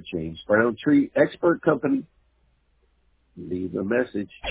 change. Brown Tree Expert Company. Leave a message.